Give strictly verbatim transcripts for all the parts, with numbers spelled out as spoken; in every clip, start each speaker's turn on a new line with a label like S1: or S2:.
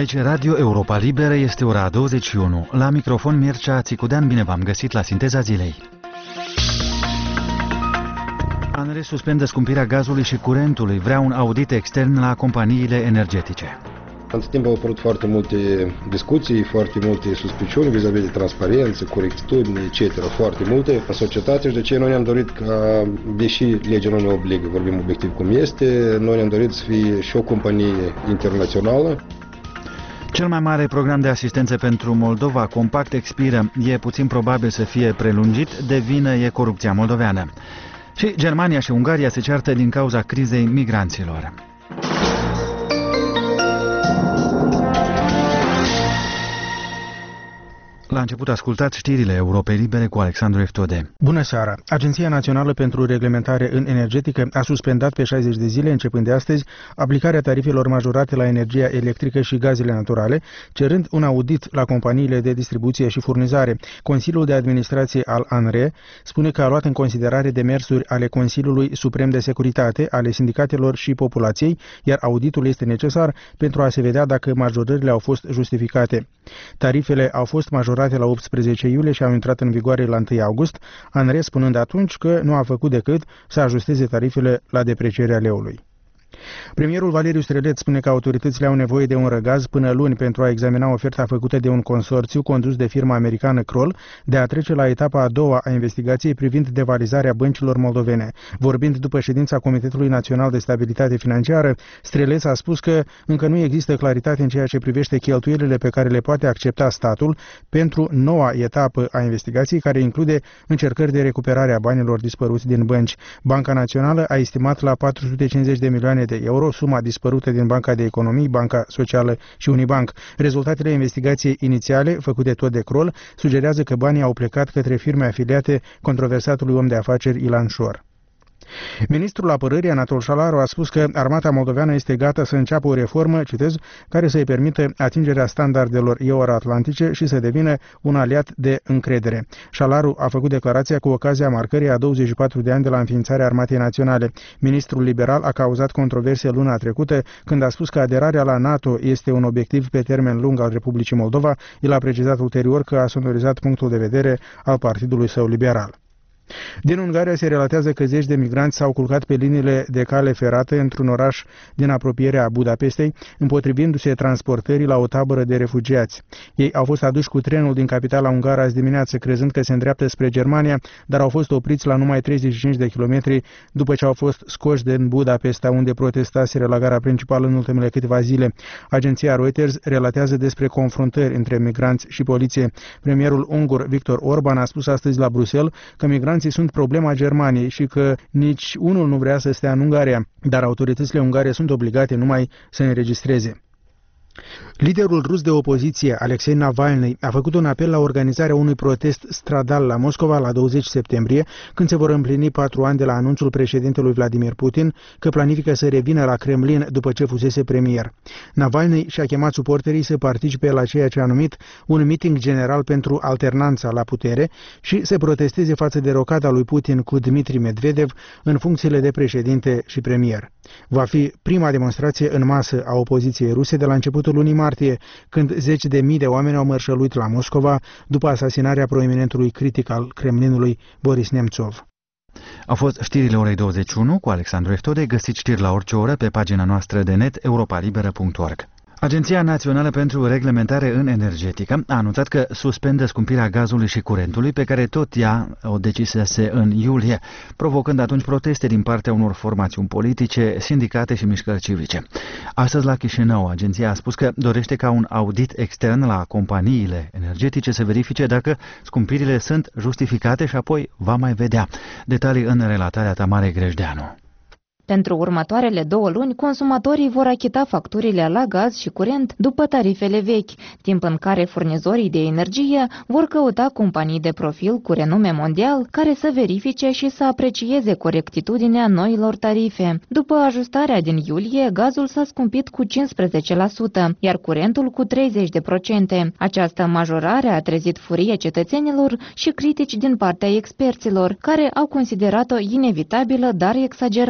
S1: Aici Radio Europa Liberă, este ora douăzeci și unu. La microfon Mircea Țicudean, bine v-am găsit la Sinteza Zilei. ANRE suspendă scumpirea gazului și curentului, vrea un audit extern la companiile energetice.
S2: Între timp au apărut foarte multe discuții, foarte multe suspiciuni vis-a-vis de transparență, corectitudine, et cetera. Foarte multe în societate și de ce noi ne-am dorit ca, deși legea nu ne obligă, vorbim obiectiv cum este, noi ne-am dorit să fie și o companie internațională.
S1: Cel mai mare program de asistență pentru Moldova, Compact, expiră. E puțin probabil să fie prelungit, de vină e corupția moldoveană. Și Germania și Ungaria se ceartă din cauza crizei migranților. La început ascultați știrile Europei Libere cu Alexandru Eftode.
S3: Bună seara! Agenția Națională pentru Reglementare în Energetică a suspendat pe șaizeci de zile, începând de astăzi, aplicarea tarifelor majorate la energia electrică și gazele naturale, cerând un audit la companiile de distribuție și furnizare. Consiliul de Administrație al ANRE spune că a luat în considerare demersuri ale Consiliului Suprem de Securitate, ale sindicatelor și populației, iar auditul este necesar pentru a se vedea dacă majorările au fost justificate. Tarifele au fost majorate la optsprezece iulie și au intrat în vigoare la întâi august, ANRE spunând atunci că nu a făcut decât să ajusteze tarifele la deprecierea leului. Premierul Valeriu Streleț spune că autoritățile au nevoie de un răgaz până luni pentru a examina oferta făcută de un consorțiu condus de firma americană Kroll de a trece la etapa a doua a investigației privind devalizarea băncilor moldovene. Vorbind după ședința Comitetului Național de Stabilitate Financiară, Streleț a spus că încă nu există claritate în ceea ce privește cheltuielile pe care le poate accepta statul pentru noua etapă a investigației, care include încercări de recuperare a banilor dispăruți din bănci. Banca Națională a estimat la patru sute cincizeci de milioane de euro suma dispărută din Banca de Economii, Banca Socială și Unibank. Rezultatele investigației inițiale, făcute tot de Kroll, sugerează că banii au plecat către firme afiliate controversatului om de afaceri Ilan Șor. Ministrul Apărării, Anatol Șalaru, a spus că armata moldoveană este gata să înceapă o reformă, citez, care să-i permită atingerea standardelor euroatlantice și să devină un aliat de încredere. Șalaru a făcut declarația cu ocazia marcării a douăzeci și patru de ani de la înființarea Armatei Naționale. Ministrul liberal a cauzat controverse luna trecută când a spus că aderarea la NATO este un obiectiv pe termen lung al Republicii Moldova. El a precizat ulterior că a sonorizat punctul de vedere al partidului său liberal. Din Ungaria se relatează că zeci de migranți s-au culcat pe liniile de cale ferată într-un oraș din apropierea Budapestei, împotrivindu-se transportării la o tabără de refugiați. Ei au fost aduși cu trenul din capitala ungară azi dimineață, crezând că se îndreaptă spre Germania, dar au fost opriți la numai treizeci și cinci de kilometri după ce au fost scoși din Budapesta, unde protestaseră la gara principală în ultimele câteva zile. Agenția Reuters relatează despre confruntări între migranți și poliție. Premierul ungur Viktor Orban a spus astăzi la Bruxelles că migranții sunt problema Germaniei și că nici unul nu vrea să stea în Ungaria, dar autoritățile ungare sunt obligate numai să înregistreze. Liderul rus de opoziție, Alexei Navalny, a făcut un apel la organizarea unui protest stradal la Moscova la douăzeci septembrie, când se vor împlini patru ani de la anunțul președintelui Vladimir Putin că planifică să revină la Kremlin după ce fusese premier. Navalny și-a chemat suporterii să participe la ceea ce a numit un meeting general pentru alternanța la putere și să protesteze față de rocada lui Putin cu Dmitri Medvedev în funcțiile de președinte și premier. Va fi prima demonstrație în masă a opoziției ruse de la începutul lunii martie, când zeci de mii de oameni au mărșăluit la Moscova după asasinarea proeminentului critic al Kremlinului Boris Nemțov.
S1: Au fost știrile orei douăzeci și unu cu Alexandru Eftode. Găsiți știri la orice oră pe pagina noastră de net europa liberă punct org. Agenția Națională pentru Reglementare în Energetică a anunțat că suspendă scumpirea gazului și curentului, pe care tot ea o decisese în iulie, provocând atunci proteste din partea unor formațiuni politice, sindicate și mișcări civice. Astăzi la Chișinău, agenția a spus că dorește ca un audit extern la companiile energetice să verifice dacă scumpirile sunt justificate și apoi va mai vedea. Detalii în relatarea Tamarei Grejdeanu.
S4: Pentru următoarele două luni, consumatorii vor achita facturile la gaz și curent după tarifele vechi, timp în care furnizorii de energie vor căuta companii de profil cu renume mondial care să verifice și să aprecieze corectitudinea noilor tarife. După ajustarea din iulie, gazul s-a scumpit cu cincisprezece la sută, iar curentul cu treizeci la sută. Această majorare a trezit furie cetățenilor și critici din partea experților, care au considerat-o inevitabilă, dar exagerată.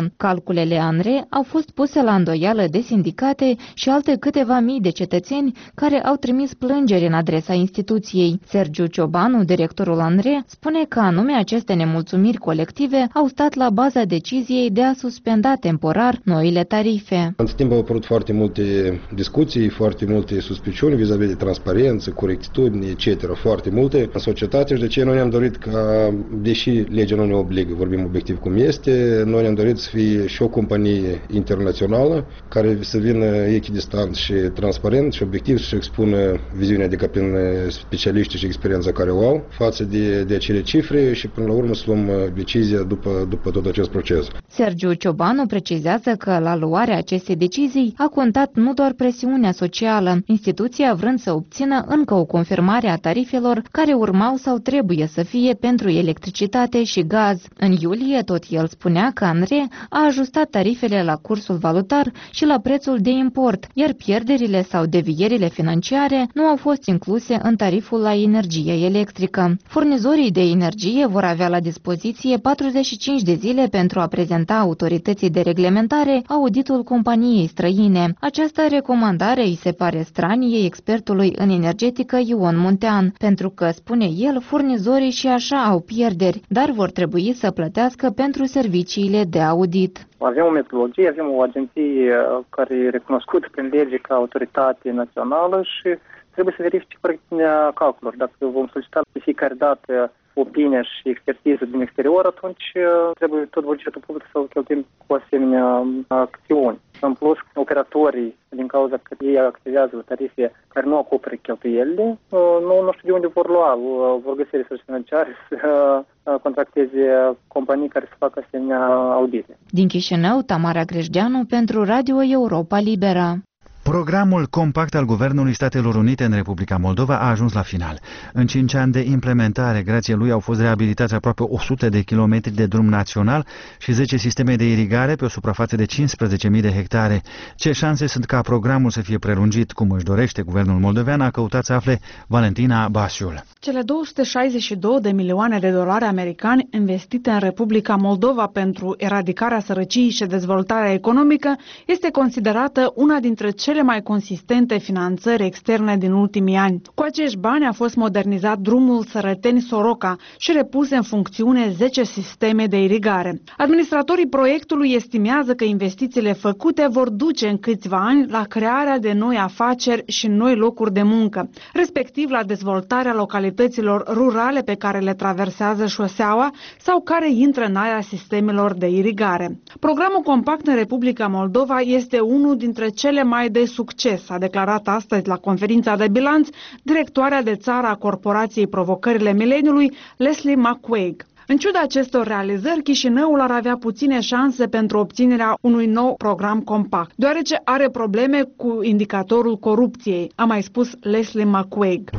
S4: Calculele ANRE au fost puse la îndoială de sindicate și alte câteva mii de cetățeni care au trimis plângeri în adresa instituției. Sergiu Ciobanu, directorul ANRE, spune că anume aceste nemulțumiri colective au stat la baza deciziei de a suspenda temporar noile tarife.
S2: În timp au apărut foarte multe discuții, foarte multe suspiciuni vis-a-vis de transparență, corectitudine, et cetera. Foarte multe în societate și de ce noi ne-am dorit ca, deși legea nu ne obligă, vorbim obiectiv cum este, noi ne-am dorit să fie și o companie internațională care să vină echidistant și transparent și obiectiv și expună viziunea, adică prin specialiștii și experiența care o au față de, de acele cifre și până la urmă să luăm decizia după, după tot acest proces.
S4: Sergiu Ciobanu precizează că la luarea acestei decizii a contat nu doar presiunea socială, instituția vrând să obțină încă o confirmare a tarifelor care urmau sau trebuie să fie pentru electricitate și gaz. În iulie, tot el spunea că ANRE a ajustat tarifele la cursul valutar și la prețul de import, iar pierderile sau devierile financiare nu au fost incluse în tariful la energie electrică. Furnizorii de energie vor avea la dispoziție patruzeci și cinci de zile pentru a prezenta autorității de reglementare auditul companiei străine. Această recomandare îi se pare stranie expertului în energetică Ion Muntean, pentru că, spune el, furnizorii și așa au pierderi, dar vor trebui să plătească pentru serviciile de audit.
S5: Avem o metodologie, avem o agenție care e recunoscută prin lege ca autoritate națională și trebuie să verifice corectitudinea calculelor. Dacă vom solicita de fiecare dată opinia și expertiză din exterior, atunci trebuie tot bugetul public să-l cheltuim cu asemenea acțiuni. În plus, operatorii, din cauza că ei activează la tarife care nu acoperă cheltuielile, nu, nu știu de unde vor lua, vor găsi resurse financiare să contracteze companii care să facă asemenea audite.
S4: Din Chișinău, Tamara Grejdeanu pentru Radio Europa Liberă.
S1: Programul compact al Guvernului Statelor Unite în Republica Moldova a ajuns la final. În cinci ani de implementare, grație lui au fost reabilitați aproape o sută de kilometri de drum național și zece sisteme de irigare pe o suprafață de cincisprezece mii de hectare. Ce șanse sunt ca programul să fie prelungit, cum își dorește guvernul moldovean, a căutat să afle Valentina Basiul.
S6: Cele două sute șaizeci și două de milioane de dolari americani investite în Republica Moldova pentru eradicarea sărăciei și dezvoltarea economică este considerată una dintre cele mai consistente finanțări externe din ultimii ani. Cu acești bani a fost modernizat drumul Sărăteni-Soroca și repuse în funcțiune zece sisteme de irigare. Administratorii proiectului estimează că investițiile făcute vor duce în câțiva ani la crearea de noi afaceri și noi locuri de muncă, respectiv la dezvoltarea localităților rurale pe care le traversează șoseaua sau care intră în area sistemelor de irigare. Programul compact în Republica Moldova este unul dintre cele mai de succes, a declarat astăzi la conferința de bilanț directoarea de țară a Corporației Provocările Mileniului, Leslie McQuaig. În ciuda acestor realizări, Chișinăul ar avea puține șanse pentru obținerea unui nou program compact, deoarece are probleme cu indicatorul corupției, a mai spus Leslie McQuaig.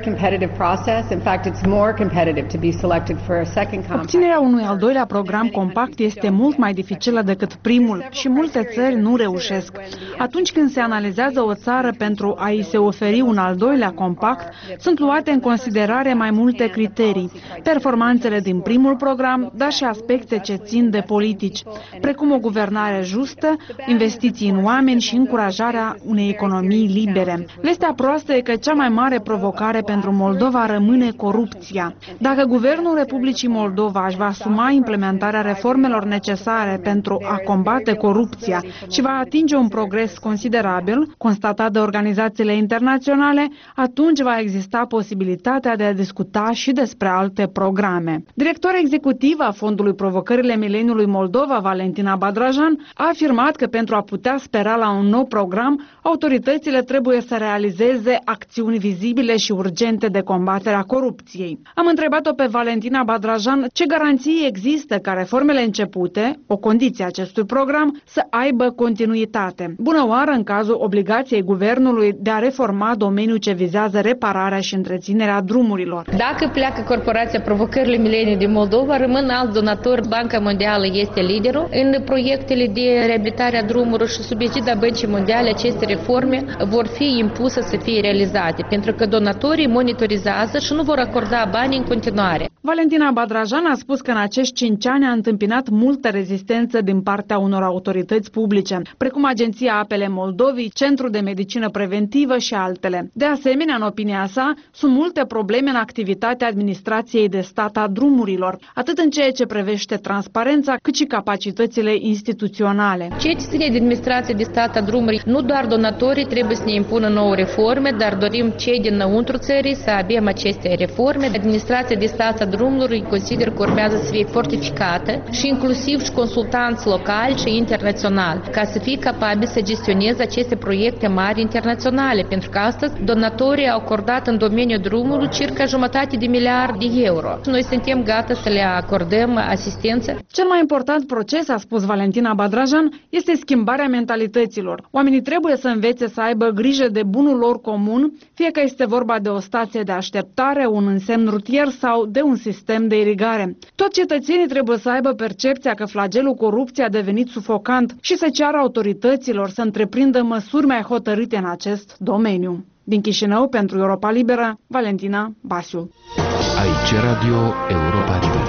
S6: Obținerea unui al doilea program compact este mult mai dificilă decât primul și multe țări nu reușesc. Atunci când se analizează o țară pentru a i se oferi un al doilea compact, sunt luate în considerare mai multe criterii, performanțele din primul primul program, dar și aspecte ce țin de politici, precum o guvernare justă, investiții în oameni și încurajarea unei economii libere. Vestea proastă e că cea mai mare provocare pentru Moldova rămâne corupția. Dacă Guvernul Republicii Moldova își va asuma implementarea reformelor necesare pentru a combate corupția și va atinge un progres considerabil, constatat de organizațiile internaționale, atunci va exista posibilitatea de a discuta și despre alte programe. Directorul executiv a Fondului Provocările Mileniului Moldova, Valentina Badrajan, a afirmat că pentru a putea spera la un nou program, autoritățile trebuie să realizeze acțiuni vizibile și urgente de combatere a corupției. Am întrebat-o pe Valentina Badrajan ce garanții există ca reformele începute, o condiție a acestui program, să aibă continuitate. Bună oară în cazul obligației guvernului de a reforma domeniul ce vizează repararea și întreținerea drumurilor.
S7: Dacă pleacă Corporația Provocările Mileniului din Moldova, rămân alți donatori. Banca Mondială este liderul în proiectele de reabilitare a drumurilor și sub egida Băncii Mondiale aceste reforme vor fi impuse să fie realizate, pentru că donatorii monitorizează și nu vor acorda bani în continuare.
S6: Valentina Badrajan a spus că în acești cinci ani a întâmpinat multă rezistență din partea unor autorități publice, precum Agenția Apele Moldovei, Centrul de Medicină Preventivă și altele. De asemenea, în opinia sa, sunt multe probleme în activitatea administrației de stat a drumurilor, atât în ceea ce privește transparența, cât și capacitățile instituționale.
S7: Ceea ce ține de administrația de stat a drumurilor, nu doar donatorii trebuie să ne impună nouă reforme, dar dorim cei dinăuntru țării să avem aceste reforme. Administrația de stat a drumurilor consider că urmează să fie fortificată și inclusiv și consultanți locali și internaționali, ca să fie capabili să gestioneze aceste proiecte mari internaționale, pentru că astăzi donatorii au acordat în domeniul drumurilor circa jumătate de miliard de euro. Noi suntem gata să le acordăm asistență.
S6: Cel mai important proces, a spus Valentina Badrajan, este schimbarea mentalităților. Oamenii trebuie să învețe să aibă grijă de bunul lor comun, fie că este vorba de o stație de așteptare, un însemn rutier sau de un sistem de irigare. Toți cetățenii trebuie să aibă percepția că flagelul corupției a devenit sufocant și să ceară autorităților să întreprindă măsuri mai hotărâte în acest domeniu. Din Chișinău, pentru Europa Liberă, Valentina Basiu.
S8: Aici Radio Europa Liberă.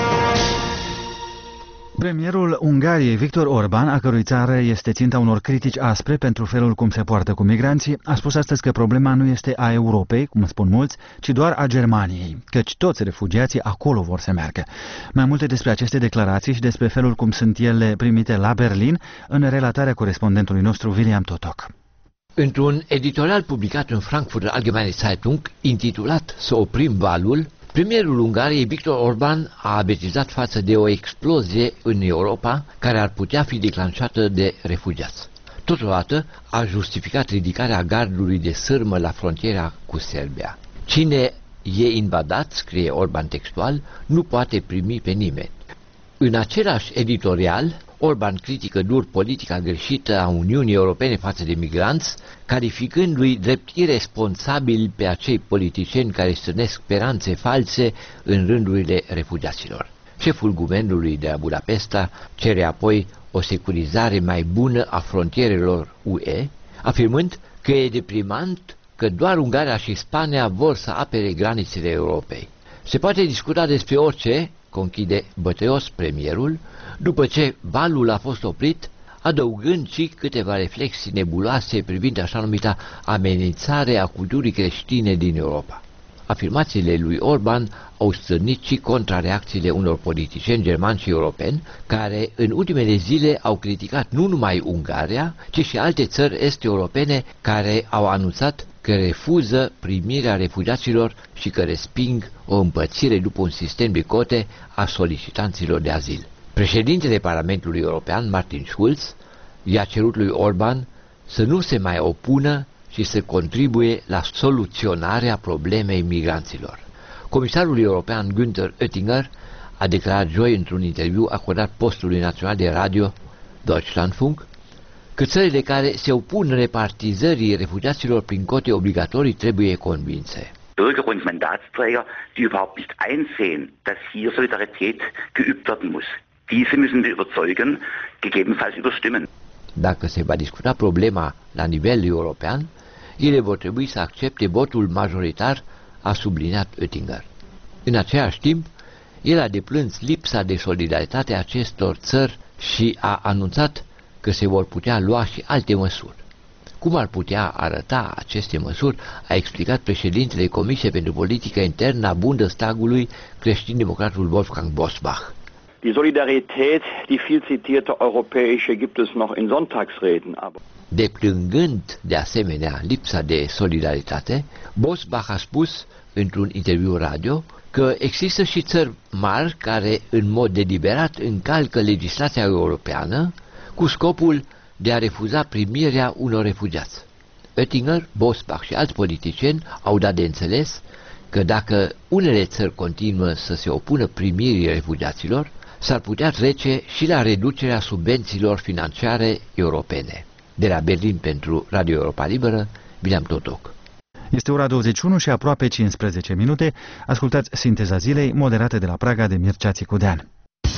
S1: Premierul Ungariei, Viktor Orban, a cărui țară este ținta unor critici aspre pentru felul cum se poartă cu migranții, a spus astăzi că problema nu este a Europei, cum spun mulți, ci doar a Germaniei, căci toți refugiații acolo vor să meargă. Mai multe despre aceste declarații și despre felul cum sunt ele primite la Berlin, în relatarea corespondentului nostru William Totok.
S9: Într-un editorial publicat în Frankfurter Allgemeine Zeitung, intitulat Să oprim valul, premierul Ungariei, Viktor Orban, a avertizat față de o explozie în Europa care ar putea fi declanșată de refugiați. Totodată a justificat ridicarea gardului de sârmă la frontiera cu Serbia. Cine e invadat, scrie Orban textual, nu poate primi pe nimeni. În același editorial, Orban critică dur politica greșită a Uniunii Europene față de migranți, calificându-i drept irresponsabili pe acei politicieni care strânesc speranțe false în rândurile refugiaților. Șeful guvernului de la Budapesta cere apoi o securizare mai bună a frontierelor U E, afirmând că e deprimant că doar Ungaria și Spania vor să apere granițele Europei. Se poate discuta despre orice, conchide bătăios premierul, după ce valul a fost oprit, adăugând și câteva reflexii nebuloase privind așa numita amenințare a culturii creștine din Europa. Afirmațiile lui Orban au stârnit și contrareacțiile unor politicieni germani și europeni, care în ultimele zile au criticat nu numai Ungaria, ci și alte țări est-europene care au anunțat că refuză primirea refugiaților și că resping o împărțire după un sistem de cote a solicitanților de azil. Președintele Parlamentului European, Martin Schulz, i-a cerut lui Orban să nu se mai opună și să contribuie la soluționarea problemei migranților. Comisarul european Günther Oettinger a declarat joi într-un interviu acordat postului național de radio Deutschlandfunk că țările care se opun repartizării refugiaților prin cote obligatorii trebuie convinse.
S10: Bürger und Mandatsträger, die überhaupt nicht einsehen, dass hier Solidarität geübt werden muss. Diese müssen wir überzeugen, gegebenenfalls überstimmen.
S9: Dacă se va discuta problema la nivel european, ele vor trebui să accepte votul majoritar, a subliniat Oettinger. În același timp, el a deplâns lipsa de solidaritate a acestor țări și a anunțat că se vor putea lua și alte măsuri. Cum ar putea arăta aceste măsuri, a explicat președintele Comisiei pentru Politică Internă a Bundestagului, creștin-democratul Wolfgang Bosbach.
S11: Die Solidarität, die viel zitierte europäische, gibt es noch in Sonntagsreden, aber
S9: Deplângând de asemenea lipsa de solidaritate, Bosbach a spus într-un interviu radio că există și țări mari care în mod deliberat încalcă legislația europeană cu scopul de a refuza primirea unor refugiați. Oettinger, Bosbach și alți politicieni au dat de înțeles că dacă unele țări continuă să se opună primirii refugiaților, s-ar putea trece și la reducerea subvențiilor financiare europene. De la Berlin pentru Radio Europa Liberă, William Totok.
S1: Este ora douăzeci și unu și aproape cincisprezece minute. Ascultați Sinteza Zilei, moderată de la Praga de Mircea Țicudean.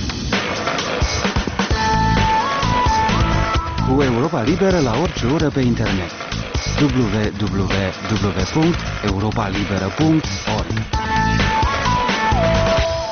S1: Cu Europa Liberă la orice oră pe internet. w w w punct europa liberă punct org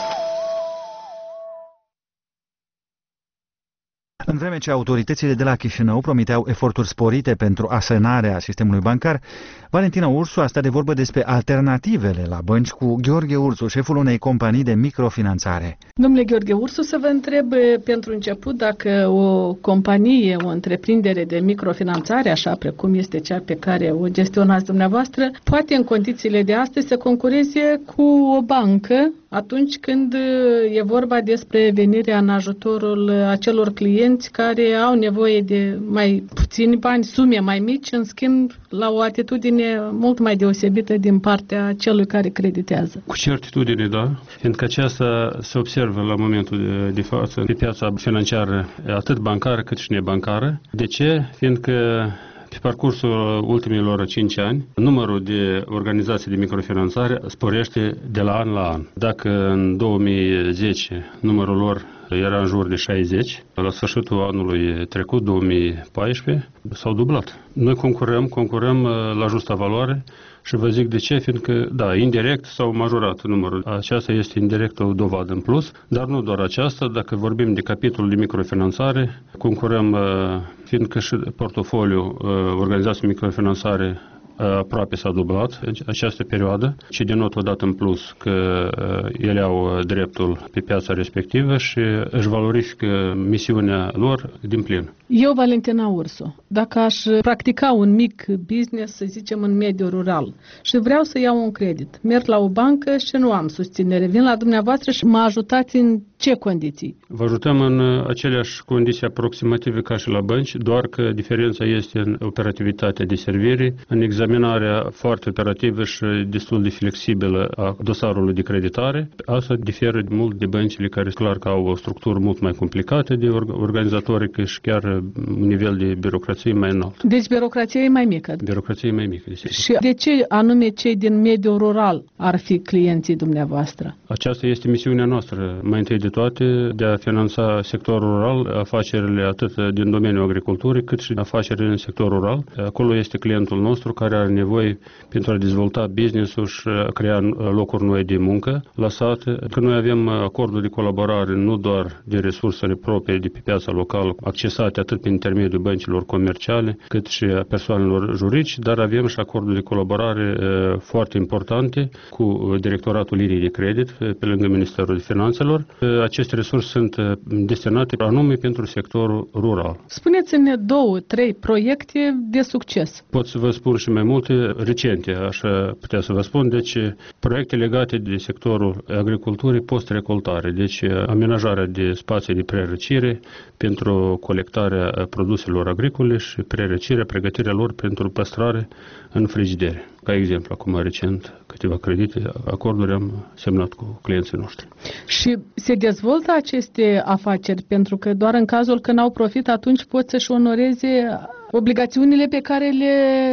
S1: În vreme ce autoritățile de la Chișinău promiteau eforturi sporite pentru asanarea sistemului bancar, Valentina Ursu a stat de vorbă despre alternativele la bănci cu Gheorghe Ursu, șeful unei companii de microfinanțare.
S12: Domnule Gheorghe Ursu, să vă întreb pentru început dacă o companie, o întreprindere de microfinanțare, așa precum este cea pe care o gestionați dumneavoastră, poate în condițiile de astăzi să concureze cu o bancă atunci când e vorba despre venirea în ajutorul acelor clienți care au nevoie de mai puțini bani, sume mai mici, în schimb la o atitudine mult mai deosebită din partea celui care creditează.
S13: Cu certitudine, da, fiindcă aceasta se observă la momentul de, de față pe piața financiară, atât bancară cât și nebancară. De ce? Fiindcă pe parcursul ultimilor cinci ani, numărul de organizații de microfinanțare sporește de la an la an. Dacă în două mii zece numărul lor era în jur de șaizeci, la sfârșitul anului trecut, două mii paisprezece, s-au dublat. Noi concurăm, concurăm la justa valoare și vă zic de ce, fiindcă, da, indirect s-au majorat numărul. Aceasta este indirect o dovadă în plus, dar nu doar aceasta. Dacă vorbim de capitolul de microfinanțare, concurăm, fiindcă și portofoliul organizației microfinanțare aproape s-a dublat în această perioadă, ce denotă odată în plus că ele au dreptul pe piața respectivă și își valorifică misiunea lor din plin.
S12: Eu, Valentina Ursu, dacă aș practica un mic business, să zicem, în mediul rural și vreau să iau un credit, merg la o bancă și nu am susținere, vin la dumneavoastră și mă ajutați în ce condiții?
S13: Vă ajutăm în aceleași condiții aproximative ca și la bănci, doar că diferența este în operativitatea de servire, în examinarea foarte operativă și destul de flexibilă a dosarului de creditare. Asta diferă mult de băncile care, clar, că au o structură mult mai complicată de organizatorică și chiar un nivel de birocrație mai înalt.
S12: Deci birocrația e mai mică.
S13: Birocrația e mai mică, desigur.
S12: Și de ce anume cei din mediul rural ar fi clienții dumneavoastră?
S13: Aceasta este misiunea noastră, mai întâi de toate, de a finanța sectorul rural, afacerile atât din domeniul agriculturii, cât și afacerile în sectorul rural. Acolo este clientul nostru care are nevoie pentru a dezvolta business-ul și a crea locuri noi de muncă la sat. Că noi avem acorduri de colaborare nu doar de resursele proprii de pe piața locală, accesate atât prin intermediul băncilor comerciale, cât și a persoanelor juridice, dar avem și acorduri de colaborare foarte importante cu Directoratul Linii de Credit, pe lângă Ministerul de Finanțelor. Aceste resurse sunt destinate anume pentru sectorul rural.
S12: Spuneți-ne două, trei proiecte de succes.
S13: Pot să vă spun și mai multe recente, așa putea să vă spun. Deci, proiecte legate de sectorul agriculturii post-recoltare, deci amenajarea de spații de prerăcire pentru colectarea produselor agricole și prerăcirea, pregătirea lor pentru păstrare în frigidere. Ca exemplu, acum recent, câteva credite, acorduri am semnat cu clienții noștri.
S12: Și se dezvoltă aceste afaceri, pentru că doar în cazul când au profit, atunci pot să-și onoreze obligațiunile pe care le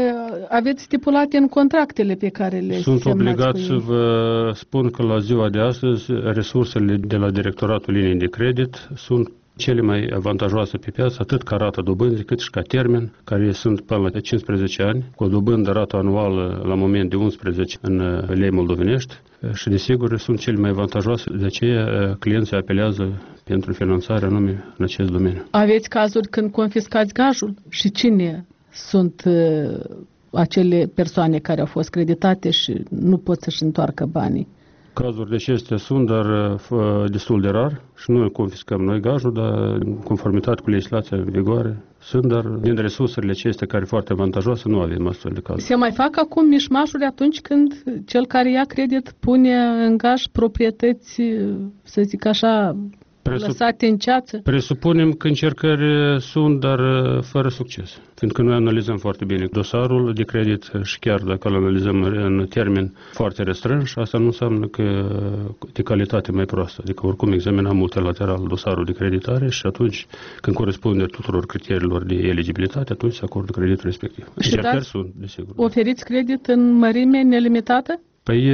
S12: aveți stipulate în contractele pe care le
S13: Sunt
S12: semnați
S13: obligat să vă spun că la ziua de astăzi resursele de la Directoratul Linii de Credit sunt cele mai avantajoase pe piață, atât ca rata dobânzii, cât și ca termen, care sunt până la cincisprezece ani, cu o dobândă rată anuală la moment de unsprezece în lei moldovenești și, desigur, sunt cele mai avantajoase, de aceea clienții apelează pentru finanțare anume în acest domeniu.
S12: Aveți cazuri când confiscați gajul? Și cine sunt uh, acele persoane care au fost creditate și nu pot să-și întoarcă banii?
S13: Cazuri de acestea sunt, dar uh, destul de rar și nu confiscăm noi gajul, dar în conformitate cu legislația în vigoare sunt, dar din resursele acestea care foarte avantajoase nu avem astfel de cazuri.
S12: Se mai fac acum mișmașuri atunci când cel care ia credit pune în gaj proprietăți, să zic așa, Presup... lăsate în ceață?
S13: Presupunem că încercări sunt, dar fără succes. Fiindcă noi analizăm foarte bine dosarul de credit și chiar dacă îl analizăm în termen foarte restrâns, asta nu înseamnă că de calitate mai proastă. Adică oricum examinăm multilateral dosarul de creditare și atunci când corespunde tuturor criteriilor de eligibilitate, atunci se acordă creditul respectiv.
S12: Și sunt, desigur. Oferiți credit în mărime nelimitată?
S13: Păi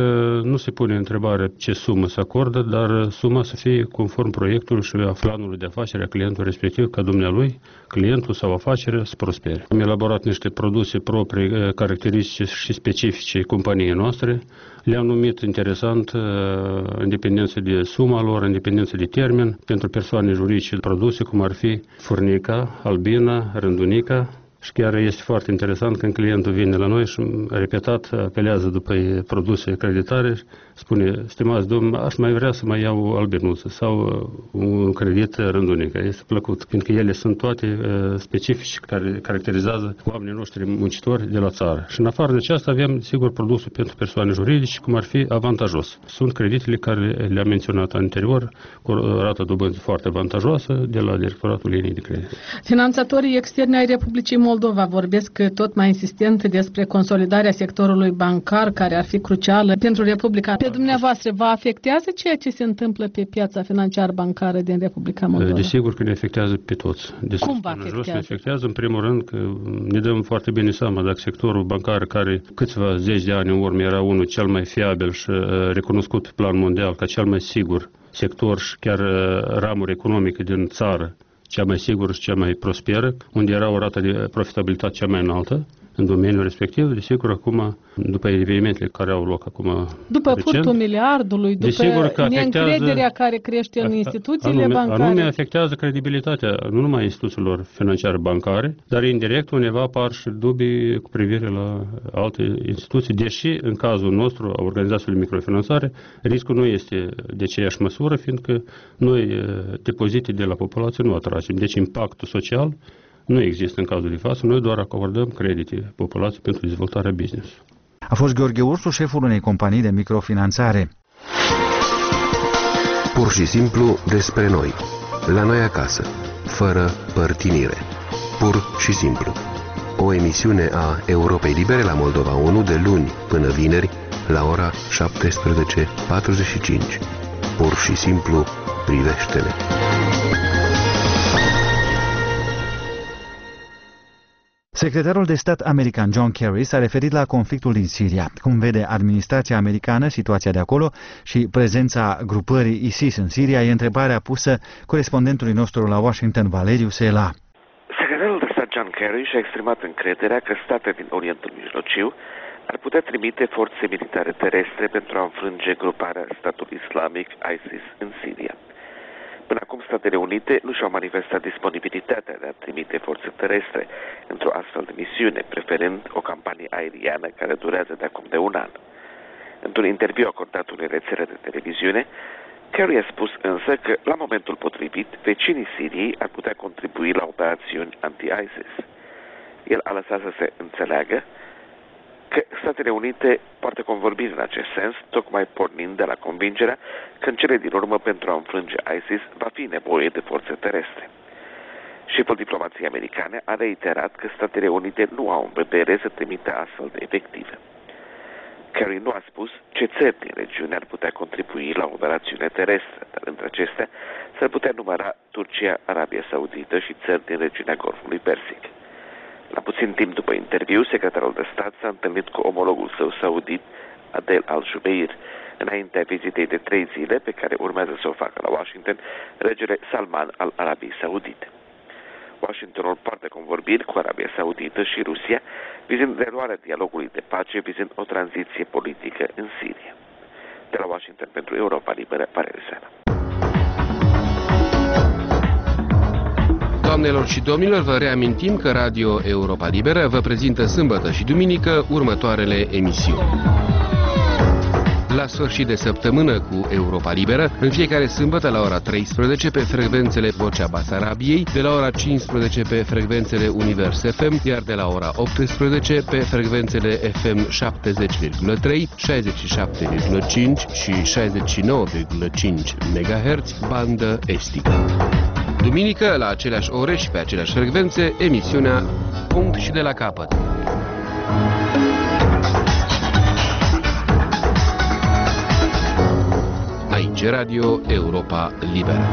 S13: nu se pune întrebarea ce sumă se acordă, dar suma să fie conform proiectului și a planului de afacere a clientului respectiv, ca dumnealui, clientul sau afacerea să prospere. Am elaborat niște produse proprii, caracteristice și specifice companiei noastre. Le-am numit interesant în dependență de suma lor, în dependență de termen, pentru persoane juridice produse, cum ar fi furnica, albina, rândunica. Și chiar este foarte interesant când clientul vine la noi și repetat apelează după produse creditare, spune, stimați domn, aș mai vrea să mai iau o albinuță sau un credit rândunică. Este plăcut, fiindcă ele sunt toate specifice care caracterizează oamenii noștri muncitori de la țară. Și în afară de aceasta avem, sigur, produsul pentru persoane juridice, cum ar fi avantajos. Sunt creditele care le-am menționat anterior, cu o rată dobânzii foarte avantajoasă de la Directoratul Linii de Credit.
S12: Finanțatorii externi ai Republicii Moldova vorbesc tot mai insistent despre consolidarea sectorului bancar, care ar fi crucială pentru Republica. Pe dumneavoastră, vă afectează ceea ce se întâmplă pe piața financiară bancară din Republica Moldova?
S13: Desigur că ne afectează pe toți. De
S12: Cum vă afectează?
S13: Ne afectează, în primul rând, că ne dăm foarte bine seama dacă sectorul bancar, care câțiva zeci de ani în urmă era unul cel mai fiabil și recunoscut pe plan mondial ca cel mai sigur sector și chiar ramură economică din țară, cea mai sigură și cea mai prosperă, unde era o rată de profitabilitate cea mai înaltă în domeniul respectiv. Desigur, acum, după evenimentele care au loc acum
S12: După
S13: recent,
S12: furtul miliardului, după neîncrederea care crește în instituțiile
S13: anume,
S12: bancare.
S13: Anume afectează credibilitatea nu numai instituțiilor financiare bancare, dar indirect undeva apar și dubii cu privire la alte instituții, deși în cazul nostru, a organizațiilor microfinanțare, riscul nu este de aceeași măsură, fiindcă noi depozite de la populație nu atragem. Deci impactul social nu există în cazul de față, noi doar acordăm credite populației pentru dezvoltarea business.
S1: A fost Gheorghe Ursu, șeful unei companii de microfinanțare.
S8: Pur și simplu despre noi, la noi acasă, fără părtinire. Pur și simplu. O emisiune a Europei Libere la Moldova unu de luni până vineri la ora șaptesprezece patruzeci și cinci. Pur și simplu privește-ne.
S1: Secretarul de stat american John Kerry s-a referit la conflictul din Siria, cum vede administrația americană situația de acolo și prezența grupării ISIS în Siria, e întrebarea pusă corespondentului nostru la Washington, Valeriu Sela.
S14: Secretarul de stat John Kerry și-a exprimat încrederea că state din Orientul Mijlociu ar putea trimite forțe militare terestre pentru a înfrânge gruparea statului islamic ISIS în Siria. Până acum, Statele Unite nu și-au manifestat disponibilitatea de a trimite forțe terestre într-o astfel de misiune, preferând o campanie aeriană care durează de acum de un an. Într-un interviu acordat unei rețele de televiziune, Kerry a spus însă că, la momentul potrivit, vecinii Siriei ar putea contribui la operațiuni anti-ISIS. El a lăsat să se înțeleagă că Statele Unite poartă convorbiri în acest sens, tocmai pornind de la convingerea că în cele din urmă pentru a înfrânge ISIS va fi nevoie de forțe terestre. Șeful diplomației americane a reiterat că Statele Unite nu au în vedere să trimită astfel de efective. Kerry nu a spus ce țări din regiune ar putea contribui la o operațiune terestră, dar între acestea s-ar putea număra Turcia, Arabia Saudită și țări din regiunea Golfului Persic. La puțin timp după interviu, secretarul de stat s-a întâlnit cu omologul său saudit, Adel al-Jubeir, înaintea vizitei de trei zile pe care urmează să o facă la Washington regele Salman al Arabiei Saudite. Washingtonul poartă convorbiri cu Arabia Saudită și Rusia, vizând reluarea dialogului de pace, vizând o tranziție politică în Siria. De la Washington pentru Europa Liberă, Valeriu Sela.
S8: Doamnelor și domnilor, vă reamintim că Radio Europa Liberă vă prezintă sâmbătă și duminică următoarele emisiuni. La sfârșit de săptămână cu Europa Liberă, în fiecare sâmbătă la ora treisprezece pe frecvențele Vocea Basarabiei, de la ora cincisprezece pe frecvențele Univers F M, iar de la ora optsprezece pe frecvențele F M șaptezeci virgulă trei, șaizeci și șapte virgulă cinci și șaizeci și nouă virgulă cinci megahertz, bandă estică. Duminică, la aceleași ore și pe aceleași frecvențe, emisiunea Punct și de la capăt. Aici Radio Europa Liberă.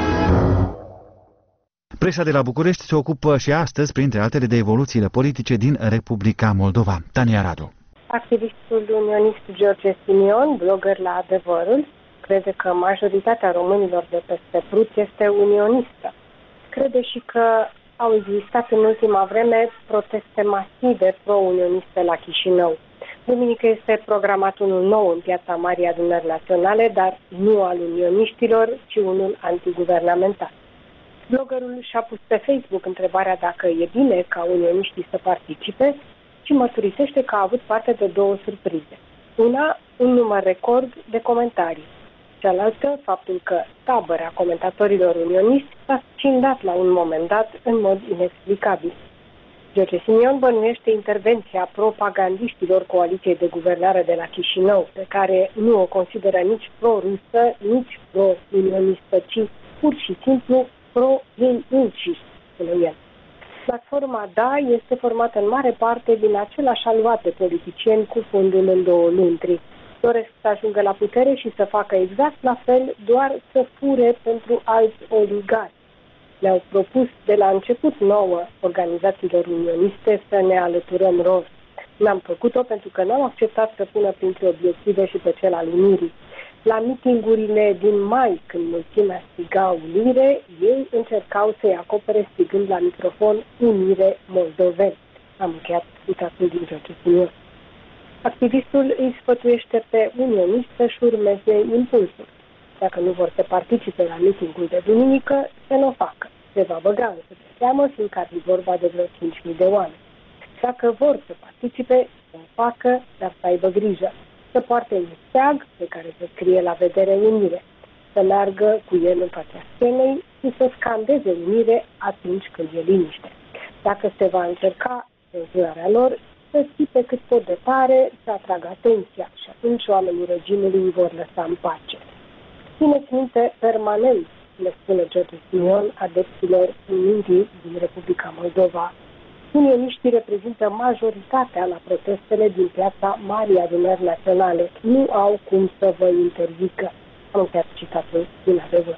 S1: Presa de la București se ocupă și astăzi, printre altele, de evoluțiile politice din Republica Moldova. Tania Radu.
S15: Activistul unionist George Simion, blogger la Adevărul, crede că majoritatea românilor de peste Prut este unionistă. Crede și că au existat în ultima vreme proteste masive pro-unioniste la Chișinău. Duminică este programat unul nou în piața Marii Adunări Naționale, dar nu al unioniștilor, ci unul antiguvernamental. Bloggerul și-a pus pe Facebook întrebarea dacă e bine ca unioniștii să participe și mărturisește că a avut parte de două surprize. Una, un număr record de comentarii. Cealaltă, faptul că tabăra comentatorilor unioniști s-a scindat la un moment dat în mod inexplicabil. George Simion bănuiește intervenția propagandiștilor Coaliției de Guvernare de la Chișinău, pe care nu o consideră nici pro-rusă, nici pro-unionistă, ci pur și simplu pro-ei înșiși, spune el. Platforma D A este formată în mare parte din același aluat de politicieni cu fundul în două luntri. Doresc să ajungă la putere și să facă exact la fel, doar să fure pentru alți oligarhi. Le-au propus de la început nouă organizațiilor unioniste să ne alăturăm rost. N-am făcut-o pentru că n-am acceptat să pună printre obiective și pe cel al unirii. La mitingurile din mai, când mulțimea striga unire, ei încercau să-i acopere strigând la microfon Unire Moldoveni. Am încheiat citatul din George Simion. Activistul îi sfătuiește pe unioniști să-și urmeze impulsul. Dacă nu vor să participe la mitingul de duminică, să nu o facă. Se va băga însă de seamă, fiindcă ar fi vorba de vreo cinci mii de oameni. Dacă vor să participe, să o facă, dar să aibă grijă. Să poarte un steag pe care să scrie la vedere unire. Să meargă cu el în fața scenei și să scandeze unire atunci când e liniște. Dacă se va încerca cenzurarea lor, să țipe cât pot de tare, să atragă atenția și atunci oamenii regimului îi vor lăsa în pace. Țineți minte permanent, le spune George Simion, adepților unirii din Republica Moldova. Unioniștii reprezintă majoritatea la protestele din piața Marii Adunări Naționale. Nu au cum să vă interzică. Am încheiat citatul din Adevăr.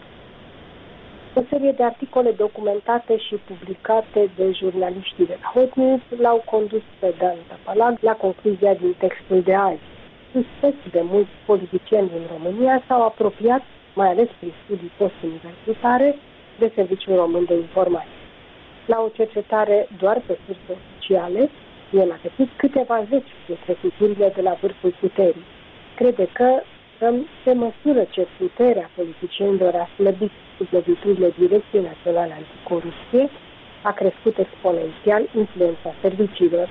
S15: O serie de articole documentate și publicate de jurnaliștii de la Hot News l-au condus pe Dan Tapalag la concluzia din textul de azi. Suspecți de mulți politicieni din România s-au apropiat, mai ales prin studii post-universitare, de Serviciul Român de Informații. La o cercetare doar pe surse oficiale, el a găsit câteva zeci de trăsăturile de la vârful puterii. Crede că pe măsură ce puterea politicienilor a slăbit sub loviturile Direcției Naționale Anticorupție, a crescut exponențial influența serviciilor.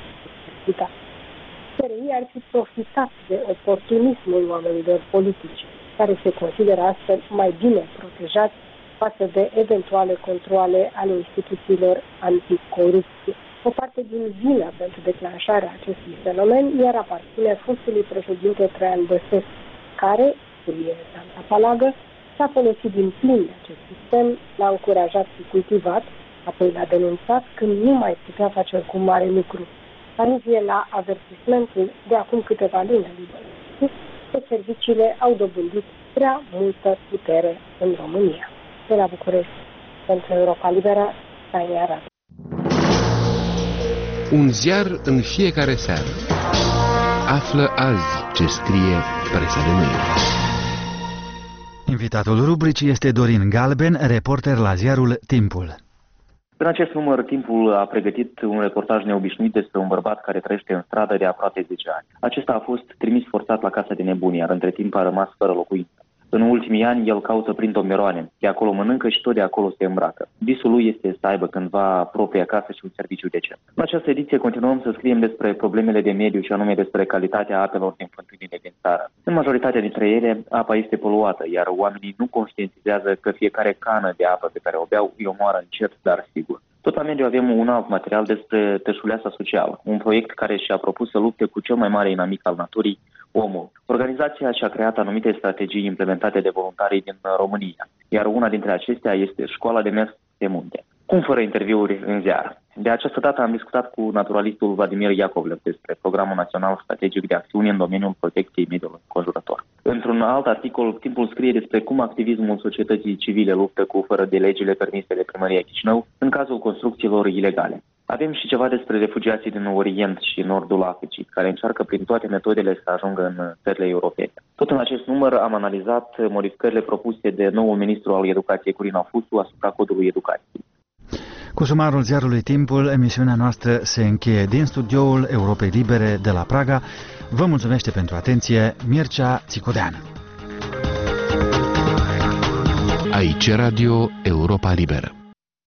S15: S R I ar fi profitat de oportunismul oamenilor politici, care se consideră astfel mai bine protejați față de eventuale controale ale instituțiilor anticorupție. O parte din vina pentru declanșarea acestui fenomen iar aparține fostului președinte Traian Băsescu, care, scrie Dan Tapalagă, s-a folosit din plin de acest sistem, l-a încurajat și cultivat, apoi l-a denunțat când nu mai putea face oricum mare lucru. Aluzie la avertismentul de acum câteva luni că serviciile au dobândit prea multă putere în România. De la București, pentru Europa Liberă, Tania Radu.
S8: Un ziar în fiecare seară. Află azi ce scrie presa de mâine.
S1: Invitatul rubricii este Dorin Galben, reporter la ziarul Timpul.
S16: În acest număr, Timpul a pregătit un reportaj neobișnuit despre un bărbat care trăiește în stradă de aproape zece ani. Acesta a fost trimis forțat la casa de nebuni, iar între timp a rămas fără locuință. În ultimii ani, el caută prin tomberoane, de acolo mănâncă și tot de acolo se îmbracă. Visul lui este să aibă cândva propria casă și un serviciu decent. În această ediție continuăm să scriem despre problemele de mediu și anume despre calitatea apelor din fântânile din țară. În majoritatea dintre ele, apa este poluată, iar oamenii nu conștientizează că fiecare cană de apă pe care o beau îi omoară încet, dar sigur. Tot la mediu avem un alt material despre Tășuleasa Socială, un proiect care și-a propus să lupte cu cel mai mare inamic al naturii, omul. Organizația și-a creat anumite strategii implementate de voluntarii din România, iar una dintre acestea este Școala de Mers de Munte. Cum fără interviuri în ziar? De această dată am discutat cu naturalistul Vladimir Iacovlev despre Programul Național Strategic de Acțiune în domeniul protecției mediului înconjurător. Într-un alt articol, Timpul scrie despre cum activismul societății civile luptă cu fără de legile permise de Primăria Chișinău în cazul construcțiilor ilegale. Avem și ceva despre refugiații din Orient și Nordul Africii, care încearcă prin toate metodele să ajungă în țările europene. Tot în acest număr am analizat modificările propuse de noul ministru al educației, Corina Fusu, asupra codului educației.
S1: Cu sumarul ziarului Timpul, emisiunea noastră se încheie din studioul Europei Libere de la Praga. Vă mulțumește pentru atenție Mircea Țicodean.
S8: Aici Radio Europa Liberă.